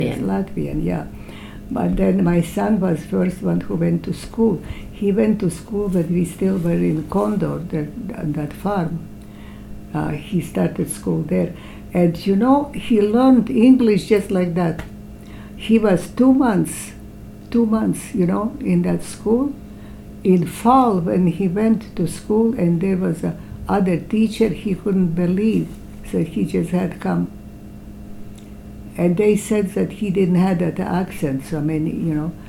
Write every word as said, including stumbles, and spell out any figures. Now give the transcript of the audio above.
Latvian, yeah. But then my son was first one who went to school. He went to school when we still were in Condor, that, that farm. Uh, he started school there. And you know, he learned English just like that. He was two months, two months, you know, in that school. In fall, when he went to school and there was a other teacher, he couldn't believe that he just had come. And they said that he didn't have that accent, so many, you know.